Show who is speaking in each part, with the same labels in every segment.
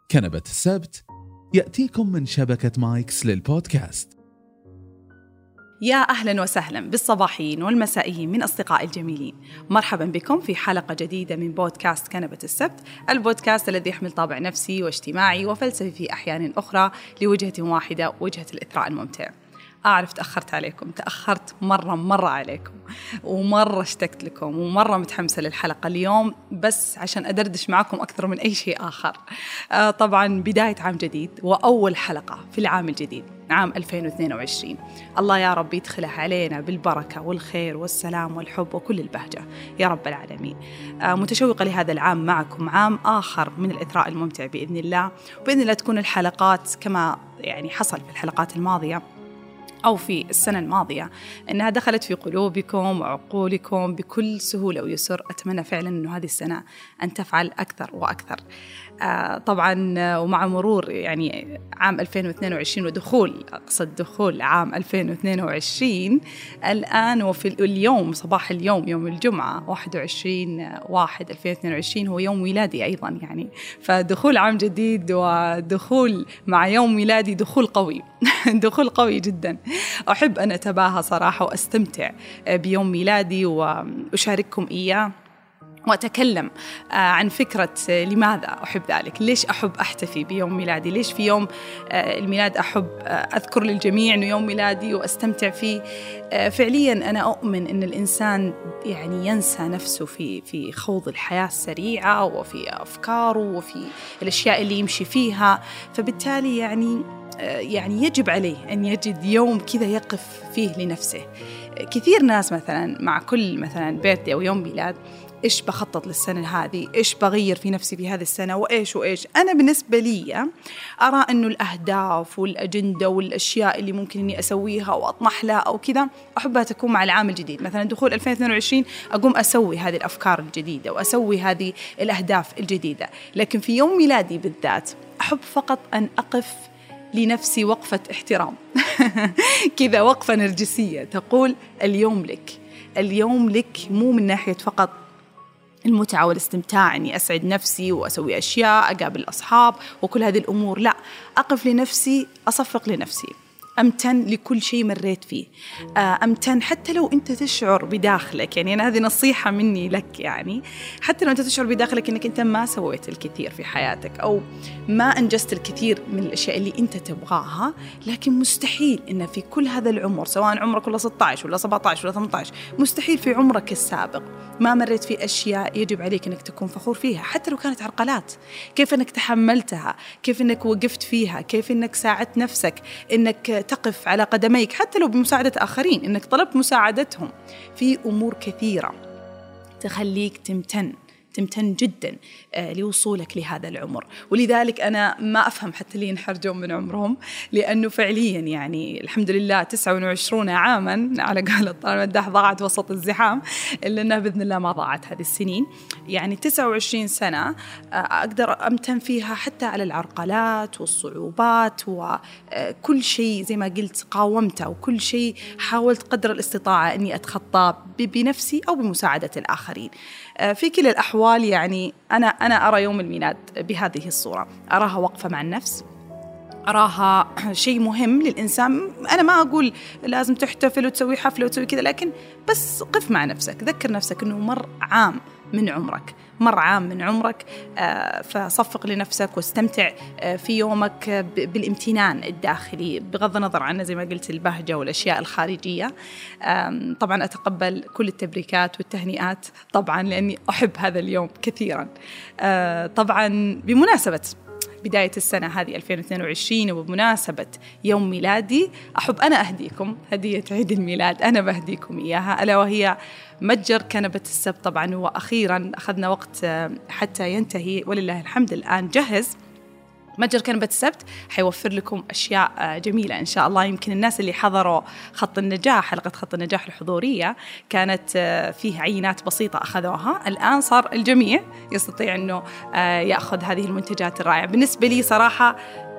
Speaker 1: كنبة السبت يأتيكم من شبكة مايكس للبودكاست.
Speaker 2: يا أهلا وسهلا بالصباحيين والمسائيين من أصدقائي الجميلين. مرحبا بكم في حلقة جديدة من بودكاست كنبة السبت، البودكاست الذي يحمل طابع نفسي واجتماعي وفلسفي في أحيان أخرى لوجهة واحدة، وجهة الإثراء الممتع. أعرف تأخرت عليكم، تأخرت مرة عليكم، ومرة اشتقت لكم، ومرة متحمسة للحلقة اليوم بس عشان أدردش معكم أكثر من أي شيء آخر. طبعا بداية عام جديد وأول حلقة في العام الجديد عام 2022. الله يا رب يدخلها علينا بالبركة والخير والسلام والحب وكل البهجة يا رب العالمين. متشوقة لهذا العام معكم، عام آخر من الإثراء الممتع بإذن الله. وبإذن الله تكون الحلقات كما يعني حصل في الحلقات الماضية أو في السنة الماضية أنها دخلت في قلوبكم وعقولكم بكل سهولة ويسر. أتمنى فعلا أنه هذه السنة أن تفعل أكثر وأكثر. طبعا ومع مرور يعني عام 2022 ودخول عام 2022 الآن، وفي اليوم صباح اليوم يوم الجمعة 21/1/2022 هو يوم ميلادي أيضا يعني، فدخول عام جديد ودخول مع يوم ميلادي دخول قوي دخول قوي جدا. أحب أن أتباهى صراحة وأستمتع بيوم ميلادي وأشارككم إياه وأتكلم عن فكرة لماذا أحب ذلك، ليش أحب أحتفي بيوم ميلادي، ليش في يوم الميلاد أحب أذكر للجميع أنه يوم ميلادي وأستمتع فيه. فعليا أنا أؤمن أن الإنسان يعني ينسى نفسه في خوض الحياة السريعة وفي أفكاره وفي الأشياء اللي يمشي فيها، فبالتالي يعني يجب عليه أن يجد يوم كذا يقف فيه لنفسه. كثير ناس مثلا مع كل مثلا بيرثدي أو يوم ميلاد، إيش بخطط للسنة هذه، إيش بغير في نفسي في هذه السنة، وإيش. أنا بالنسبة لي أرى أنه الأهداف والأجندة والأشياء اللي ممكن أني أسويها وأطمح لها أو كذا أحبها تكون مع العام الجديد. مثلا دخول 2022 أقوم أسوي هذه الأفكار الجديدة وأسوي هذه الأهداف الجديدة. لكن في يوم ميلادي بالذات أحب فقط أن أقف لنفسي وقفة احترام كذا، وقفة نرجسية تقول اليوم لك، مو من ناحية فقط المتعة والاستمتاع أني أسعد نفسي وأسوي أشياء، أقابل الأصحاب وكل هذه الأمور، لا، أقف لنفسي، أصفق لنفسي، أمتن لكل شيء مريت فيه، أمتن حتى لو أنت تشعر بداخلك، يعني أنا هذه نصيحة مني لك، يعني حتى لو أنت تشعر بداخلك أنك أنت ما سويت الكثير في حياتك أو ما أنجزت الكثير من الأشياء اللي أنت تبغاها، لكن مستحيل أن في كل هذا العمر، سواء عمرك ولا 16 ولا 17 ولا 18، مستحيل في عمرك السابق ما مريت في أشياء يجب عليك أنك تكون فخور فيها، حتى لو كانت عرقلات. كيف أنك تحملتها، كيف أنك وقفت فيها، كيف أنك ساعدت نفسك أنك تقف على قدميك حتى لو بمساعدة آخرين، أنك طلبت مساعدتهم في أمور كثيرة تخليك تمتن جدا لوصولك لهذا العمر. ولذلك أنا ما أفهم حتى اللي ينحرجون من عمرهم، لأنه فعليا يعني الحمد لله 29 عاما على قول الطالب المداح ضاعت وسط الزحام، إلا أنها بإذن الله ما ضاعت هذه السنين. يعني 29 سنة أقدر أمتن فيها حتى على العرقلات والصعوبات وكل شيء زي ما قلت قاومته، وكل شيء حاولت قدر الاستطاعة أني أتخطى بنفسي أو بمساعدة الآخرين. في كل الأحوال يعني أنا أرى يوم الميلاد بهذه الصورة، أراها وقفة مع النفس، أراها شيء مهم للإنسان. أنا ما أقول لازم تحتفل وتسوي حفلة وتسوي كذا، لكن بس قف مع نفسك، ذكر نفسك أنه مر عام من عمرك، فصفق لنفسك واستمتع في يومك بالامتنان الداخلي بغض النظر عن زي ما قلت البهجة والأشياء الخارجية. طبعا أتقبل كل التبريكات والتهنئات طبعا، لأني أحب هذا اليوم كثيرا. طبعا بمناسبة بداية السنة هذه 2022 وبمناسبة يوم ميلادي، أحب أنا أهديكم هدية عيد الميلاد، أنا بهديكم إياها، ألا وهي متجر كنبة السبت. طبعا وأخيرا أخذنا وقت حتى ينتهي ولله الحمد، الآن جهز. متجر كنبة السبت حيوفر لكم أشياء جميلة إن شاء الله. يمكن الناس اللي حضروا خط النجاح، حلقة خط النجاح الحضورية، كانت فيه عينات بسيطة أخذوها. الآن صار الجميع يستطيع أنه يأخذ هذه المنتجات الرائعة. بالنسبة لي صراحة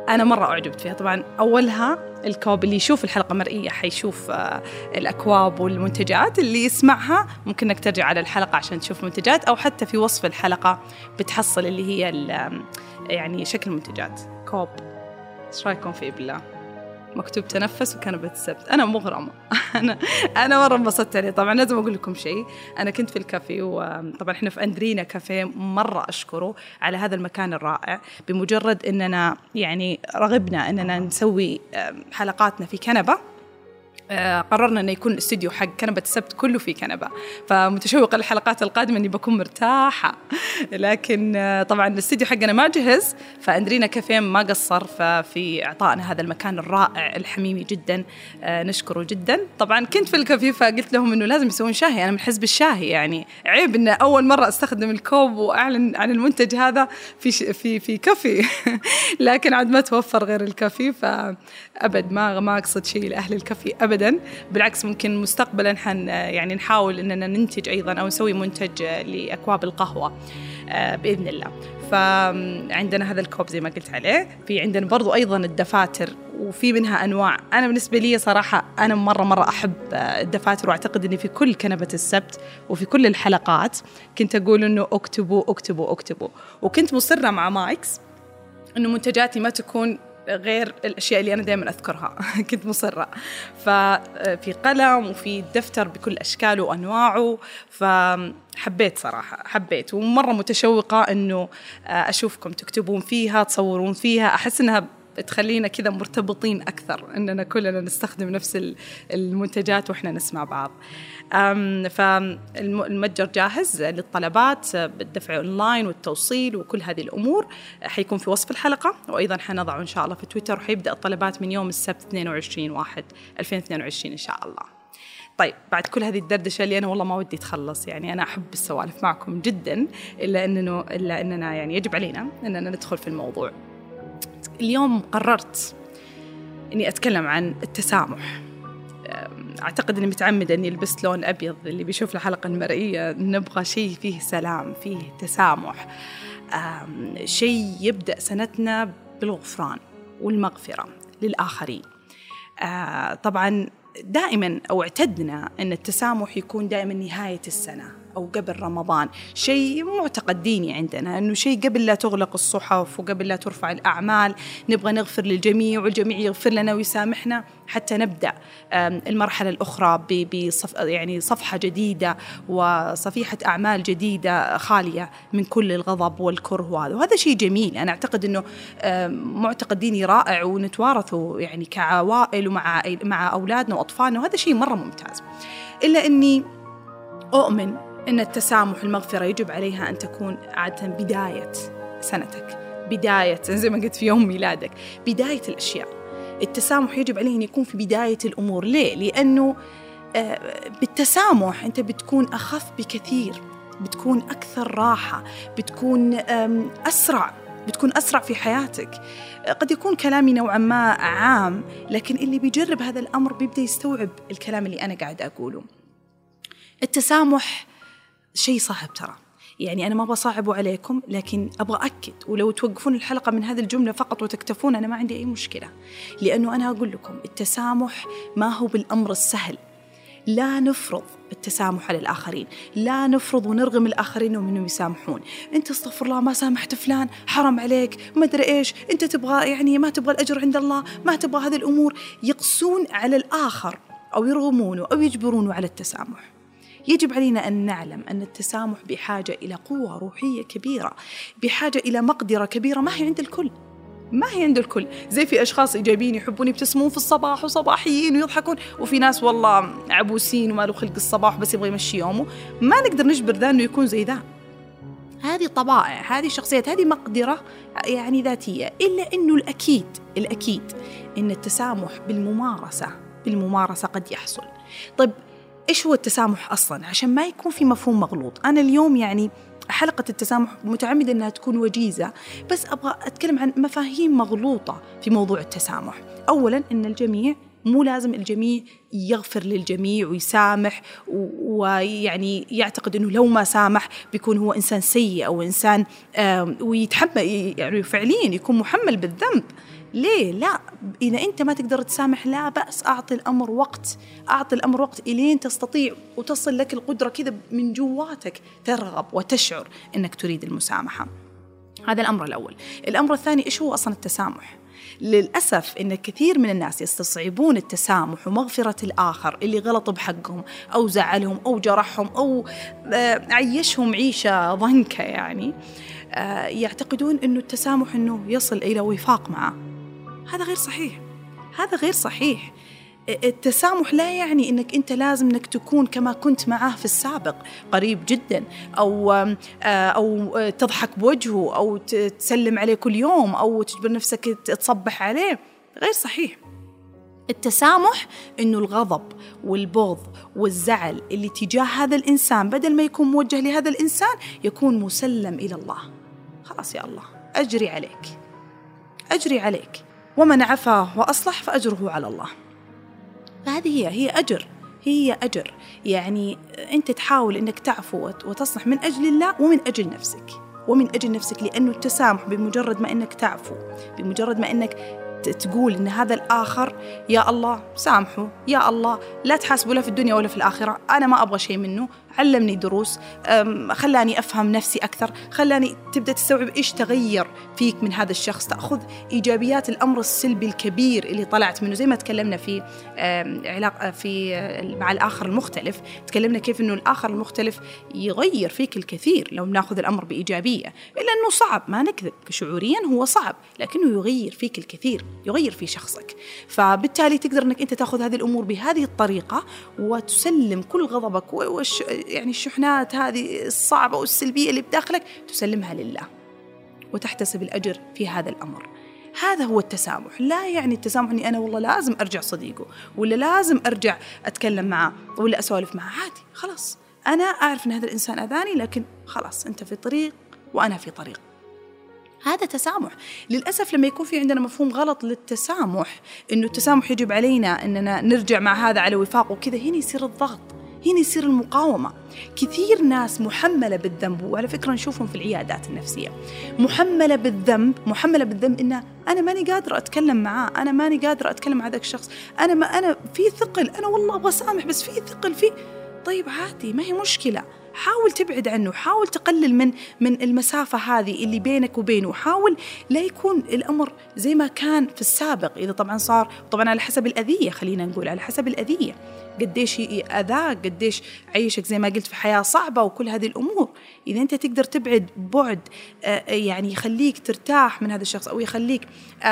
Speaker 2: أنا مرة أعجبت فيها. طبعا أولها الكوب، اللي يشوف الحلقة مرئية حيشوف الأكواب والمنتجات، اللي يسمعها ممكن إنك ترجع على الحلقة عشان تشوف منتجات، أو حتى في وصف الحلقة بتحصل اللي هي يعني شكل منتجات كوب. إيش رأيكم فيه بالله؟ مكتوب تنفس وكنبة السبت. أنا مغرمة. أنا مرة انبسطت عليه. طبعا لازم أقول لكم شيء، أنا كنت في الكافيه، وطبعا إحنا في أندرينا كافيه، مرة أشكره على هذا المكان الرائع. بمجرد إننا يعني رغبنا إننا نسوي حلقاتنا في كنبة، قررنا أنه يكون الاستوديو حق كنبة السبت كله في كنبة، فمتشوقة للحلقات القادمة أني بكون مرتاحة. لكن طبعا الاستوديو حقنا ما جهز، فأندرينا كافيه ما قصر في إعطائنا هذا المكان الرائع الحميمي جدا، نشكره جدا. طبعا كنت في الكافيه فقلت لهم أنه لازم يسوون شاهي، أنا من حزب الشاهي، يعني عيب أن أول مرة أستخدم الكوب وأعلن عن المنتج هذا في كافيه. لكن عاد ما توفر غير الكافيه، فأبد ما أقصد شيء لأهل الكافيه أبدا. بالعكس، ممكن مستقبلا يعني نحاول أننا ننتج أيضا أو نسوي منتج لأكواب القهوة بإذن الله. فعندنا هذا الكوب زي ما قلت عليه. في عندنا برضو أيضا الدفاتر، وفي منها أنواع. أنا بالنسبة لي صراحة أنا مرة أحب الدفاتر، وأعتقد أني في كل كنبة السبت وفي كل الحلقات كنت أقول أنه اكتبوا. وكنت مصرة مع مايكس أنه منتجاتي ما تكون غير الأشياء اللي أنا دائما أذكرها. كنت مصرة، ففي قلم وفي دفتر بكل أشكاله وأنواعه. فحبيت صراحة، حبيت، ومرة متشوقة أنه أشوفكم تكتبون فيها، تصورون فيها. أحس أنها تخلينا كذا مرتبطين أكثر، أننا كلنا نستخدم نفس المنتجات وإحنا نسمع بعض. فالمتجر جاهز للطلبات بالدفع أونلاين والتوصيل وكل هذه الأمور، حيكون في وصف الحلقة، وأيضا حنضعه إن شاء الله في تويتر، وحيبدأ الطلبات من يوم السبت 22/1/2022 إن شاء الله. طيب، بعد كل هذه الدردشة اللي أنا والله ما ودي تخلص، يعني أنا أحب السوالف معكم جدا، إلا أننا يعني يجب علينا أننا ندخل في الموضوع. اليوم قررت أني أتكلم عن التسامح. أعتقد أني متعمدة أني لبست لون أبيض، اللي بيشوف الحلقة المرئية نبغى شيء فيه سلام، فيه تسامح، شيء يبدأ سنتنا بالغفران والمغفرة للآخرين. طبعا دائما أو اعتدنا أن التسامح يكون دائما نهاية السنة أو قبل رمضان، شيء معتقد ديني عندنا، أنه شيء قبل لا تغلق الصحف وقبل لا ترفع الأعمال نبغى نغفر للجميع، والجميع يغفر لنا ويسامحنا حتى نبدأ المرحلة الأخرى يعني صفحة جديدة وصفيحة أعمال جديدة خالية من كل الغضب والكره، وهذا شيء جميل. أنا أعتقد أنه معتقد ديني رائع ونتوارثه يعني كعوائل ومع أولادنا وأطفالنا، وهذا شيء مرة ممتاز. إلا أني أؤمن أن التسامح والمغفرة يجب عليها أن تكون عادة بداية سنتك، بداية زي ما قلت في يوم ميلادك، بداية الأشياء. التسامح يجب عليه أن يكون في بداية الأمور. ليه؟ لأنه بالتسامح أنت بتكون أخف بكثير، بتكون أكثر راحة، بتكون أسرع في حياتك. قد يكون كلامي نوعا ما عام، لكن اللي بيجرب هذا الأمر بيبدأ يستوعب الكلام اللي أنا قاعد أقوله. التسامح شيء صعب ترى، يعني أنا ما بصعبه عليكم، لكن أبغى أكد، ولو توقفون الحلقة من هذه الجملة فقط وتكتفون أنا ما عندي أي مشكلة، لأنه أنا أقول لكم التسامح ما هو بالأمر السهل. لا نفرض التسامح على الآخرين، لا نفرض ونرغم الآخرين أنهم يسامحون. أنت استغفر الله ما سامحت فلان، حرام عليك، ما أدري إيش، أنت تبغى يعني ما تبغى الأجر عند الله، ما تبغى هذه الأمور. يقسون على الآخر أو يرغمونه أو يجبرونه على التسامح. يجب علينا أن نعلم أن التسامح بحاجة إلى قوة روحية كبيرة، بحاجة إلى مقدرة كبيرة ما هي عند الكل، ما هي عند الكل. زي في أشخاص إيجابيين يحبون يبتسمون في الصباح وصباحيين ويضحكون، وفي ناس والله عبوسين وما له خلق الصباح بس يبغى يمشي يومه. ما نقدر نجبر ذا أنه يكون زي ذا. هذه طبائع، هذه شخصيات، هذه مقدرة يعني ذاتية. إلا أنه الأكيد أن التسامح بالممارسة قد يحصل. طيب إيش هو التسامح أصلاً؟ عشان ما يكون في مفهوم مغلوط. أنا اليوم يعني حلقة التسامح متعمدة أنها تكون وجيزة، بس أبغى أتكلم عن مفاهيم مغلوطة في موضوع التسامح. أولاً إن الجميع، مو لازم الجميع يغفر للجميع ويسامح، ويعني يعتقد أنه لو ما سامح بيكون هو إنسان سيء أو إنسان ويتحمل، يعني فعلياً يكون محمل بالذنب. ليه؟ لا، إذا أنت ما تقدر تسامح لا بأس، أعطي الأمر وقت، أعطي الأمر وقت إلين تستطيع وتصل لك القدرة كذا من جواتك ترغب وتشعر أنك تريد المسامحة. هذا الأمر الأول. الأمر الثاني، إيش هو أصلا التسامح؟ للأسف إن كثير من الناس يستصعبون التسامح ومغفرة الآخر اللي غلط بحقهم أو زعلهم أو جرحهم أو عيشهم عيشة ضنكة، يعني يعتقدون إنه التسامح إنه يصل إلى وفاق معه. هذا غير صحيح، هذا غير صحيح. التسامح لا يعني إنك أنت لازم إنك تكون كما كنت معه في السابق قريب جدا، أو تضحك بوجهه، أو تسلم عليه كل يوم، أو تجبر نفسك تصبح عليه. غير صحيح. التسامح إنه الغضب والبغض والزعل اللي تجاه هذا الإنسان بدل ما يكون موجه لهذا الإنسان يكون مسلم إلى الله. خلاص يا الله أجري عليك، أجري عليك، ومن عفا وأصلح فأجره على الله. فهذه هي أجر، هي أجر. يعني أنت تحاول أنك تعفو وتصلح من أجل الله ومن أجل نفسك، ومن أجل نفسك، لأنه التسامح بمجرد ما أنك تعفو، بمجرد ما أنك تقول إن هذا الآخر يا الله سامحه، يا الله لا تحاسبه لا في الدنيا ولا في الآخرة، أنا ما أبغى شيء منه، علمني دروس، خلاني أفهم نفسي أكثر، خلاني تبدأ تستوعب إيش تغير فيك من هذا الشخص، تأخذ إيجابيات الأمر السلبي الكبير اللي طلعت منه. زي ما تكلمنا في علاقة في مع الآخر المختلف، تكلمنا كيف إنه الآخر المختلف يغير فيك الكثير لو نأخذ الأمر بإيجابية، إلا أنه صعب، ما نكذب، شعوريا هو صعب، لكنه يغير فيك الكثير، يغير في شخصك. فبالتالي تقدر أنك أنت تأخذ هذه الأمور بهذه الطريقة وتسلم كل غضبك يعني الشحنات هذه الصعبة والسلبية اللي بداخلك تسلمها لله وتحتسب الأجر في هذا الأمر. هذا هو التسامح. لا يعني التسامح أني أنا والله لازم أرجع صديقه، ولا لازم أرجع أتكلم معه، ولا أسولف معه. عادي، خلاص أنا أعرف أن هذا الإنسان أذاني، لكن خلاص أنت في طريق وأنا في طريق. هذا تسامح. للأسف لما يكون في عندنا مفهوم غلط للتسامح، إنه التسامح يجب علينا أننا نرجع مع هذا على وفاق وكذا، هنا يصير الضغط، هنا يصير المقاومة. كثير ناس محملة بالذنب، وعلى فكرة نشوفهم في العيادات النفسية محملة بالذنب إن أنا ماني قادرة أتكلم معاه، أنا ماني قادرة أتكلم مع هذاك الشخص، أنا في ثقل، أنا والله أبغى أسامح بس في ثقل فيه. طيب عادي، ما هي مشكلة، حاول تبعد عنه، حاول تقلل من المسافة هذه اللي بينك وبينه، حاول لا يكون الأمر زي ما كان في السابق. إذا طبعا صار، طبعا على حسب الأذية، خلينا نقول على حسب الأذية، قديش أذاك، قديش عيشك زي ما قلت في حياة صعبة وكل هذه الأمور. إذا أنت تقدر تبعد بعد يعني يخليك ترتاح من هذا الشخص، أو يخليك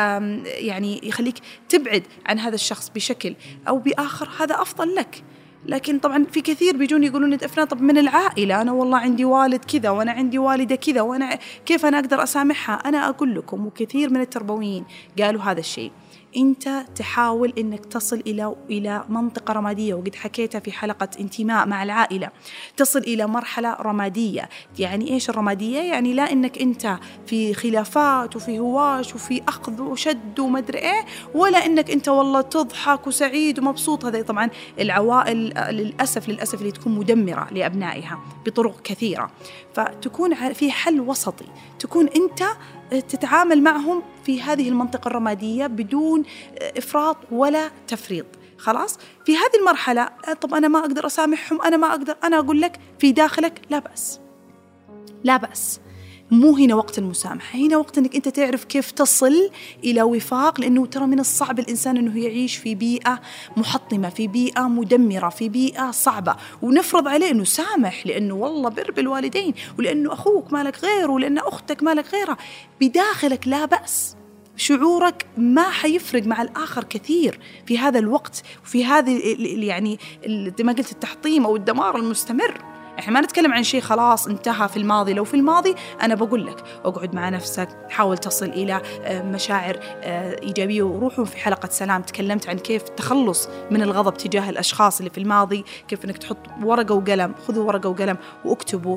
Speaker 2: يعني يخليك تبعد عن هذا الشخص بشكل أو بآخر، هذا أفضل لك. لكن طبعا في كثير بيجون يقولون أفلان طب من العائلة، أنا والله عندي والد كذا وأنا عندي والدة كذا، وأنا كيف أنا أقدر أسامحها؟ أنا أقول لكم، وكثير من التربويين قالوا هذا الشيء، أنت تحاول أنك تصل إلى منطقة رمادية، وقد حكيتها في حلقة انتماء مع العائلة، تصل إلى مرحلة رمادية. يعني إيش الرمادية؟ يعني لا أنك أنت في خلافات وفي هواش وفي أخذ وشد ومدري إيه، ولا أنك أنت والله تضحك وسعيد ومبسوط. هذا طبعا العوائل للأسف اللي تكون مدمرة لأبنائها بطرق كثيرة. فتكون في حل وسطي، تكون أنت تتعامل معهم في هذه المنطقة الرمادية بدون إفراط ولا تفريط. خلاص في هذه المرحلة، طب أنا ما أقدر أسامحهم، أنا ما أقدر، أنا أقول لك في داخلك لا بأس، لا بأس. مو هنا وقت المسامحة، هنا وقت أنك أنت تعرف كيف تصل إلى وفاق، لأنه ترى من الصعب الإنسان أنه يعيش في بيئة محطمة، في بيئة مدمرة، في بيئة صعبة، ونفرض عليه أنه سامح لأنه والله بر بالوالدين، ولأنه أخوك مالك غيره، ولأن أختك مالك غيرها. بداخلك لا بأس، شعورك ما حيفرق مع الآخر كثير في هذا الوقت، وفي هذه يعني زي ما قلت التحطيم أو الدمار المستمر. إحنا ما نتكلم عن شيء خلاص انتهى في الماضي. لو في الماضي أنا بقول لك اقعد مع نفسك، حاول تصل إلى مشاعر إيجابية. وروحوا في حلقة سلام تكلمت عن كيف التخلص من الغضب تجاه الأشخاص اللي في الماضي، كيف أنك تحط ورقة وقلم، خذوا ورقة وقلم واكتبوا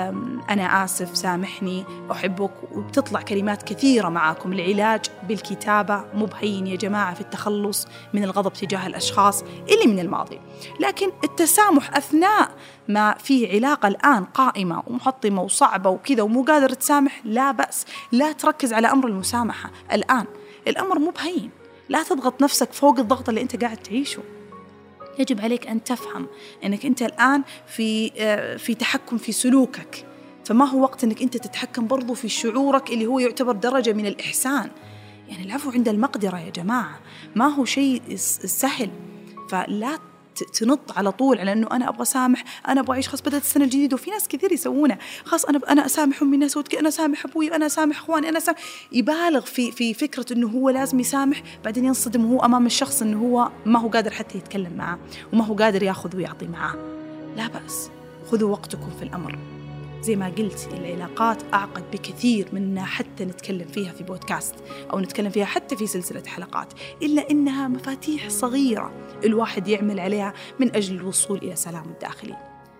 Speaker 2: أنا آسف، سامحني، أحبك، وبتطلع كلمات كثيرة معاكم. العلاج بالكتابة مبهين يا جماعة في التخلص من الغضب تجاه الأشخاص اللي من الماضي. لكن التسامح أثناء ما في علاقة الآن قائمة ومحطمة وصعبة وكذا ومو قادر تسامح، لا بأس، لا تركز على أمر المسامحة الآن. الأمر مو بهين. لا تضغط نفسك فوق الضغط اللي أنت قاعد تعيشه. يجب عليك أن تفهم أنك أنت الآن في تحكم في سلوكك، فما هو وقت أنك أنت تتحكم برضو في شعورك اللي هو يعتبر درجة من الإحسان. يعني العفو عند المقدرة يا جماعة، ما هو شيء سهل. فلا تنط على طول على أنه أنا أبغى سامح، أنا أبغى أعيش، خلاص بدأت السنة الجديدة وفي ناس كثير يسوونه، خلاص أنا أسامح أمي، الناس أنا أسامح أبوي، أنا أسامح إخواني، أنا أسامح. يبالغ في فكرة أنه هو لازم يسامح، بعدين ينصدم وهو أمام الشخص أنه هو ما هو قادر حتى يتكلم معه وما هو قادر يأخذ ويعطي معه. لا بأس، خذوا وقتكم في الأمر. زي ما قلت العلاقات أعقد بكثير منها حتى نتكلم فيها في بودكاست أو نتكلم فيها حتى في سلسلة حلقات، إلا إنها مفاتيح صغيرة الواحد يعمل عليها من أجل الوصول إلى سلام الداخلي.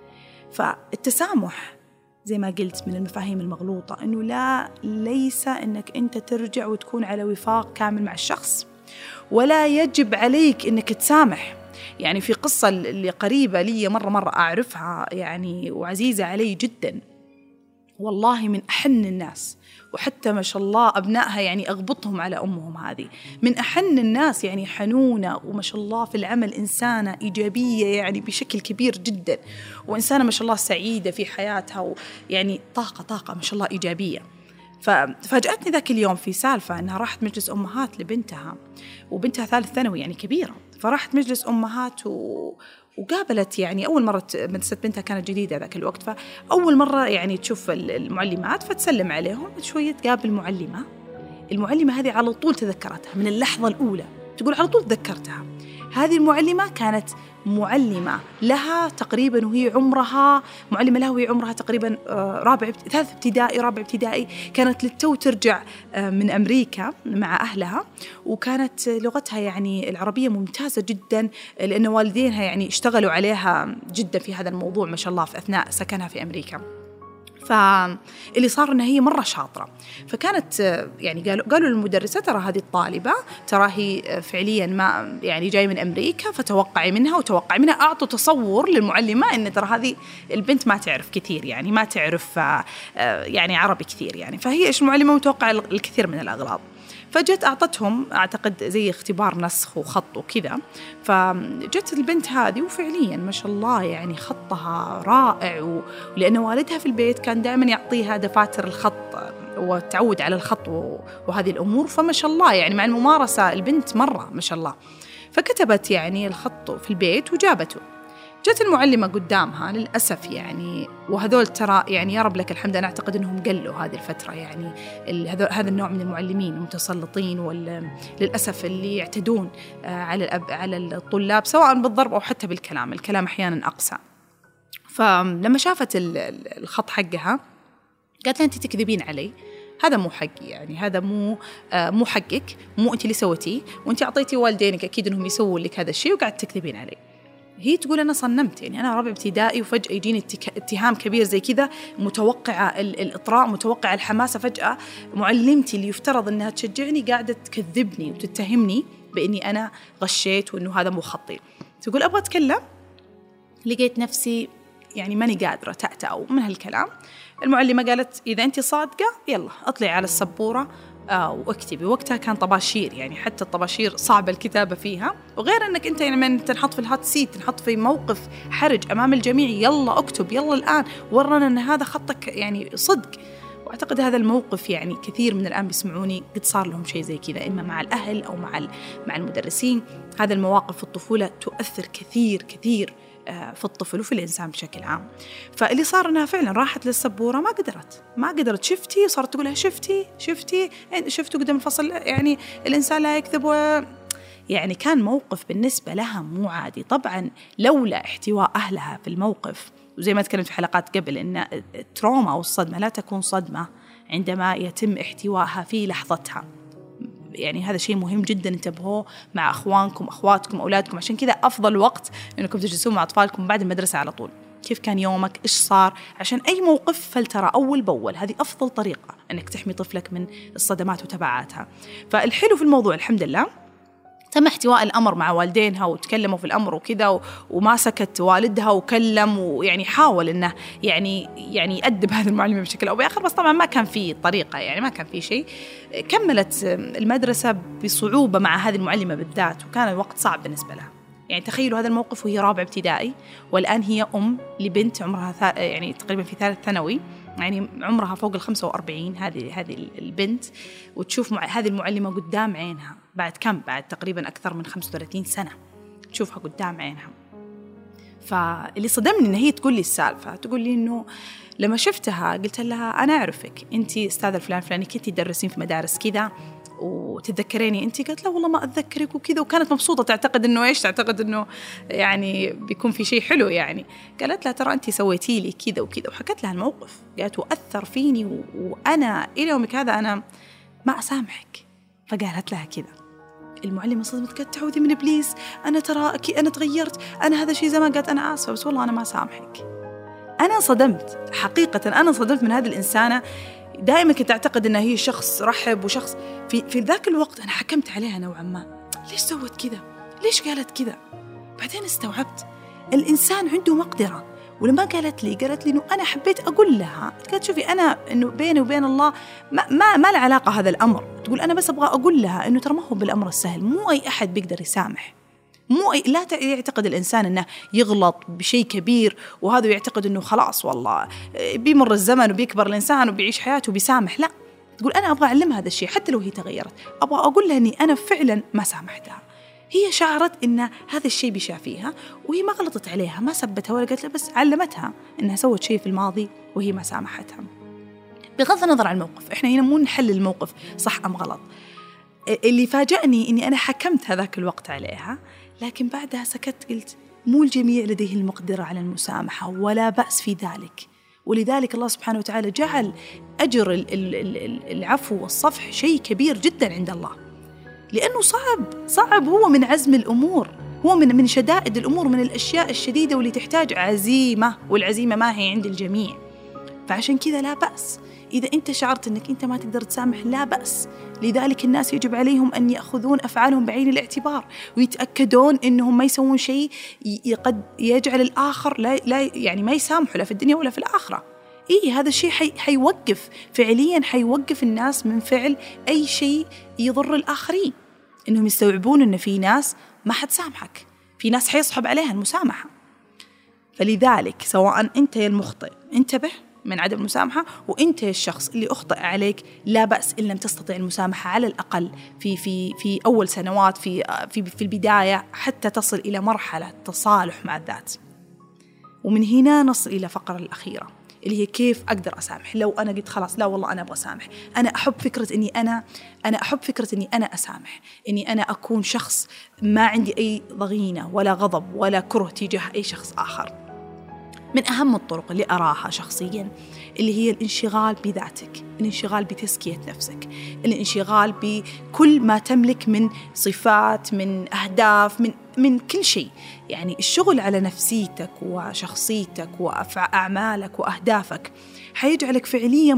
Speaker 2: فالتسامح زي ما قلت من المفاهيم المغلوطة، إنه ليس إنك أنت ترجع وتكون على وفاق كامل مع الشخص، ولا يجب عليك إنك تسامح. يعني في قصة اللي قريبة لي مرة أعرفها يعني وعزيزة علي جدا، والله من أحن الناس، وحتى ما شاء الله أبنائها يعني أغبطهم على أمهم، هذه من أحن الناس، يعني حنونة وما شاء الله في العمل إنسانة إيجابية يعني بشكل كبير جدا، وإنسانة ما شاء الله سعيدة في حياتها، ويعني طاقة ما شاء الله إيجابية. ففاجأتني ذاك اليوم في سالفة أنها راحت مجلس أمهات لبنتها، وبنتها ثالث ثانوي يعني كبيرة، فراحت مجلس أمهات وقابلت يعني أول مرة مدرسة بنتها كانت جديدة ذاك الوقت، فأول مرة يعني تشوف المعلمات فتسلم عليهم، شوية تقابل المعلمة هذه على طول تذكرتها من اللحظة الأولى، تقول على طول تذكرتها. هذه المعلمة كانت معلمة لها تقريبا وهي عمرها تقريبا ثالث ابتدائي رابع ابتدائي، كانت للتو ترجع من أمريكا مع أهلها، وكانت لغتها يعني العربية ممتازة جدا، لأن والدينها يعني اشتغلوا عليها جدا في هذا الموضوع ما شاء الله في أثناء سكنها في أمريكا. فاللي صار إنها هي مرة شاطرة، فكانت يعني قالوا للمدرسة ترى هذه الطالبة ترى هي فعليا ما يعني جاي من أمريكا، فتوقعي منها أعطوا تصور للمعلمة إن ترى هذه البنت ما تعرف كثير، يعني ما تعرف يعني عربي كثير يعني، فهي إيش المعلمة متوقع الكثير من الأغلاط. فجت أعطتهم أعتقد زي اختبار نسخ وخط وكذا، فجت البنت هذه وفعليا ما شاء الله يعني خطها رائع، ولأن والدها في البيت كان دائما يعطيها دفاتر الخط وتعود على الخط وهذه الأمور، فما شاء الله يعني مع الممارسة البنت مرة ما شاء الله، فكتبت يعني الخط في البيت وجابته. جت المعلمة قدامها للأسف يعني، وهذول ترى يعني يا رب لك الحمد أنا أعتقد أنهم قلوا هذه الفترة، يعني هذا النوع من المعلمين المتسلطين وللأسف اللي يعتدون على الطلاب سواء بالضرب أو حتى بالكلام، الكلام أحيانا أقسى. فلما شافت الخط حقها قالت لها أنت تكذبين علي، هذا مو حقي، يعني هذا مو حقك، مو أنت اللي سويتيه، وأنت أعطيتي والدينك أكيد أنهم يسووا لك هذا الشيء وقاعد تكذبين علي. هي تقول أنا صنمت، يعني أنا رابع ابتدائي وفجأة يجيني اتهام كبير زي كذا، متوقعة الإطراء، متوقعة الحماسة، فجأة معلمتي اللي يفترض أنها تشجعني قاعدة تكذبني وتتهمني بإني أنا غشيت وإنه هذا مو خطي. تقول أبغى أتكلم، لقيت نفسي يعني ماني قادرة تأتأو من هالكلام. المعلمة قالت إذا أنت صادقة يلا أطلعي على السبورة واكتبي. وقتها كان طباشير، يعني حتى الطباشير صعب الكتابة فيها، وغير أنك أنت يعني من تنحط في الهات سيت، تنحط في موقف حرج أمام الجميع، يلا اكتب يلا الآن ورنا أن هذا خطك يعني صدق. وأعتقد هذا الموقف يعني كثير من الآن بيسمعوني قد صار لهم شيء زي كذا، إما مع الأهل أو مع المدرسين. هذا المواقف في الطفولة تؤثر كثير في الطفل وفي الإنسان بشكل عام. فاللي صار أنها فعلا راحت للسبورة ما قدرت شفتي، صارت تقولها شفتوا قدام الفصل يعني الإنسان لا يكذب، يعني كان موقف بالنسبة لها مو عادي. طبعا لولا احتواء أهلها في الموقف، وزي ما تكلمت في حلقات قبل إن التروما أو الصدمة لا تكون صدمة عندما يتم احتوائها في لحظتها، يعني هذا شيء مهم جدا انتبهوه مع أخوانكم أخواتكم أولادكم. عشان كذا أفضل وقت إنكم تجلسون مع أطفالكم بعد المدرسة على طول، كيف كان يومك، إيش صار، عشان أي موقف فلترى أول بأول. هذه أفضل طريقة إنك تحمي طفلك من الصدمات وتبعاتها. فالحلو في الموضوع الحمد لله تم احتواء الأمر مع والدينها وتكلموا في الأمر وكذا، وما سكت والدها وكلم، ويعني حاول إنه يعني يأدب هذه المعلمة بشكل أو بآخر، بس طبعا ما كان في طريقة، يعني ما كان في شيء. كملت المدرسة بصعوبة مع هذه المعلمة بالذات، وكان الوقت صعب بالنسبة لها. يعني تخيلوا هذا الموقف وهي رابعة ابتدائي، والآن هي أم لبنت عمرها يعني تقريبا في ثالث ثانوي، يعني عمرها فوق 45 هذه البنت، وتشوف هذه المعلمة قدام عينها بعد تقريبا أكثر من 35 سنة تشوفها قدام عينها. فاللي صدمني إن هي تقول لي السالفة، تقول لي إنه لما شفتها قلت لها أنا أعرفك، أنتي أستاذة فلاني كنتي تدرسين في مدارس كذا وتتذكريني أنتي؟ قالت لا والله ما أتذكرك وكذا، وكانت مبسوطة، تعتقد إنه يعني بيكون في شيء حلو يعني. قالت لا ترى أنتي سويتي لي كذا وكذا، وحكت لها الموقف، قالت وأثر فيني وأنا إلى يومك هذا أنا ما أسامحك. فقالت لها كذا. المعلمة صدمت، قالت تعوذي من إبليس، أنا تراكي أنا تغيرت، أنا هذا شيء زمان. قالت أنا آسفة بس والله أنا ما سامحك. أنا صدمت حقيقة، أنا صدمت من هذه الإنسانة. دائما كنت أعتقد أنها هي شخص رحب وشخص في ذاك الوقت أنا حكمت عليها نوعا ما، ليش سوت كذا، ليش قالت كذا. بعدين استوعبت الإنسان عنده مقدرة، ولما قالت لي إنه أنا حبيت أقول لها، قالت شوفي أنا إنه بيني وبين الله ما له علاقة هذا الأمر، تقول أنا بس أبغى أقول لها إنه ترى ما هو بالأمر السهل، مو أي أحد بيقدر يسامح، لا يعتقد الإنسان أنه يغلط بشيء كبير وهذا يعتقد أنه خلاص والله بيمر الزمن وبيكبر الإنسان وبيعيش حياته وبيسامح. لا، تقول أنا أبغى أعلمها هذا الشيء حتى لو هي تغيرت، أبغى أقول لها أني أنا فعلا ما سامحتها. هي شعرت أن هذا الشيء بيشافيها، وهي ما غلطت عليها، ما سبتها ولا قالت لها، بس علمتها أنها سوت شيء في الماضي وهي ما سامحتها. بغض النظر عن الموقف، إحنا هنا مو نحل الموقف صح أم غلط. اللي فاجأني أني أنا حكمت هذاك الوقت عليها، لكن بعدها سكت، قلت مو الجميع لديه المقدرة على المسامحة ولا بأس في ذلك، ولذلك الله سبحانه وتعالى جعل أجر العفو والصفح شيء كبير جدا عند الله، لأنه صعب، هو من عزم الأمور، هو من شدائد الأمور، من الأشياء الشديدة واللي تحتاج عزيمة، والعزيمة ما هي عند الجميع. فعشان كذا لا بأس إذا أنت شعرت أنك أنت ما تقدر تسامح، لا بأس. لذلك الناس يجب عليهم أن يأخذون أفعالهم بعين الاعتبار، ويتأكدون أنهم ما يسوون شيء قد يجعل الآخر لا يعني ما يسامحوا لا في الدنيا ولا في الآخرة. هذا الشيء حيوقف فعليا، حيوقف الناس من فعل أي شيء يضر الآخرين، أنهم يستوعبون أن في ناس ما حتسامحك، في ناس حيصحب عليها المسامحة. فلذلك سواء أنت يا المخطئ انتبه من عدم المسامحة، وأنت الشخص اللي أخطأ عليك لا بأس إن لم تستطيع المسامحة على الأقل في أول سنوات في البداية، حتى تصل إلى مرحلة تصالح مع الذات. ومن هنا نصل إلى فقرة الأخيرة اللي هي كيف أقدر أسامح. لو أنا قلت خلاص لا والله أنا أبغى أسامح، أنا أحب فكرة إني أنا أسامح، إني أنا أكون شخص ما عندي أي ضغينة ولا غضب ولا كره تجاه أي شخص آخر. من أهم الطرق اللي أراها شخصياً اللي هي الانشغال بذاتك، الانشغال بتزكية نفسك، الانشغال بكل ما تملك من صفات، من أهداف، من كل شيء. يعني الشغل على نفسيتك وشخصيتك وأعمالك وأهدافك حيجعلك فعلياً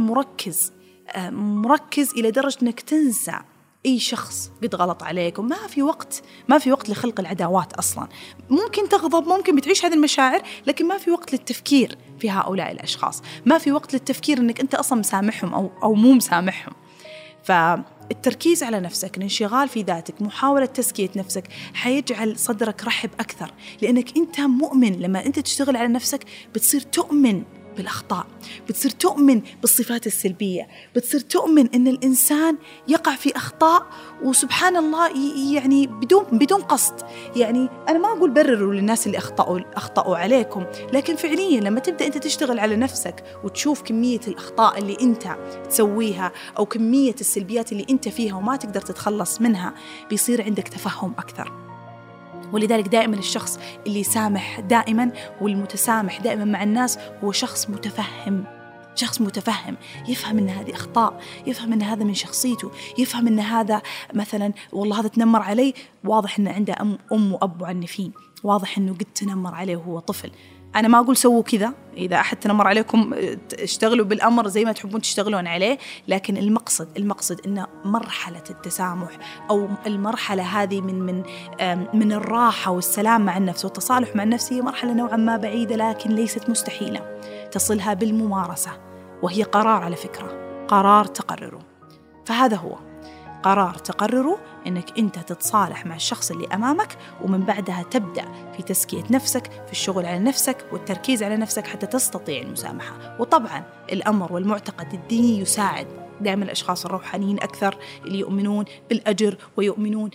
Speaker 2: مركز إلى درجة أنك تنسى أي شخص قد غلط عليك، وما في وقت لخلق العداوات أصلاً. ممكن تغضب، ممكن بتعيش هذه المشاعر، لكن ما في وقت للتفكير في هؤلاء الأشخاص، ما في وقت للتفكير أنك أنت أصلاً مسامحهم أو مو مسامحهم. فالتركيز على نفسك، الانشغال في ذاتك، محاولة تزكية نفسك حيجعل صدرك رحب أكثر، لأنك أنت مؤمن. لما أنت تشتغل على نفسك بتصير تؤمن بالأخطاء، بتصير تؤمن بالصفات السلبية، بتصير تؤمن أن الإنسان يقع في أخطاء وسبحان الله يعني بدون قصد. يعني أنا ما أقول برروا للناس اللي أخطأوا عليكم، لكن فعليا لما تبدأ أنت تشتغل على نفسك وتشوف كمية الأخطاء اللي أنت تسويها أو كمية السلبيات اللي أنت فيها وما تقدر تتخلص منها، بيصير عندك تفهم أكثر. ولذلك دائما الشخص اللي يسامح دائما والمتسامح دائما مع الناس هو شخص متفهم، يفهم أن هذه أخطاء، يفهم أن هذا من شخصيته، يفهم أن هذا مثلا والله هذا تنمر عليه، واضح أن عنده أم وأب معنفين، واضح أنه قد تنمر عليه وهو طفل، أنا ما أقول سووا كذا، إذا أحد تنمر عليكم اشتغلوا بالأمر زي ما تحبون تشتغلون عليه، لكن المقصد إن مرحلة التسامح أو المرحلة هذه من الراحة والسلام مع النفس والتصالح مع النفس هي مرحلة نوعا ما بعيدة لكن ليست مستحيلة، تصلها بالممارسة، وهي قرار على فكرة، قرار تقرره. فهذا هو قرار تقرره أنك أنت تتصالح مع الشخص اللي أمامك، ومن بعدها تبدأ في تزكية نفسك، في الشغل على نفسك والتركيز على نفسك حتى تستطيع المسامحة. وطبعا الأمر والمعتقد الديني يساعد دائما الأشخاص الروحانيين أكثر اللي يؤمنون بالأجر ويؤمنون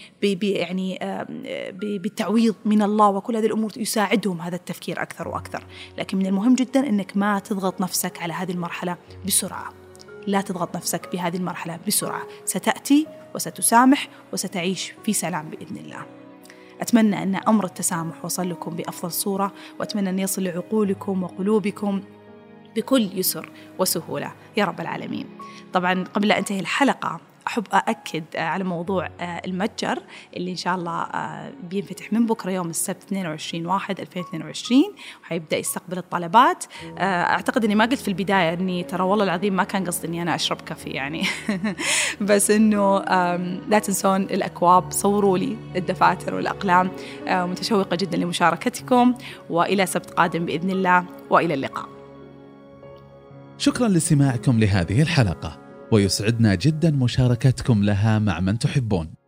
Speaker 2: بالتعويض من الله وكل هذه الأمور يساعدهم هذا التفكير أكثر وأكثر. لكن من المهم جدا أنك ما تضغط نفسك على هذه المرحلة بسرعة، لا تضغط نفسك بهذه المرحلة بسرعة، ستأتي وستسامح وستعيش في سلام بإذن الله. أتمنى أن أمر التسامح وصل لكم بأفضل صورة، وأتمنى أن يصل لعقولكم وقلوبكم بكل يسر وسهولة يا رب العالمين. طبعا قبل أن أنتهي الحلقة أحب أأكد على موضوع المتجر اللي إن شاء الله بينفتح من بكرة يوم السبت 22/1/2022 وحيبدأ يستقبل الطلبات. أعتقد أني ما قلت في البداية أني ترى والله العظيم ما كان قصدي أني أنا أشرب كافي يعني بس أنه لا تنسون الأكواب، صوروا لي الدفاتر والأقلام. متشوقة جدا لمشاركتكم، وإلى سبت قادم بإذن الله، وإلى اللقاء.
Speaker 1: شكرا لاستماعكم لهذه الحلقة، ويسعدنا جدا مشاركتكم لها مع من تحبون.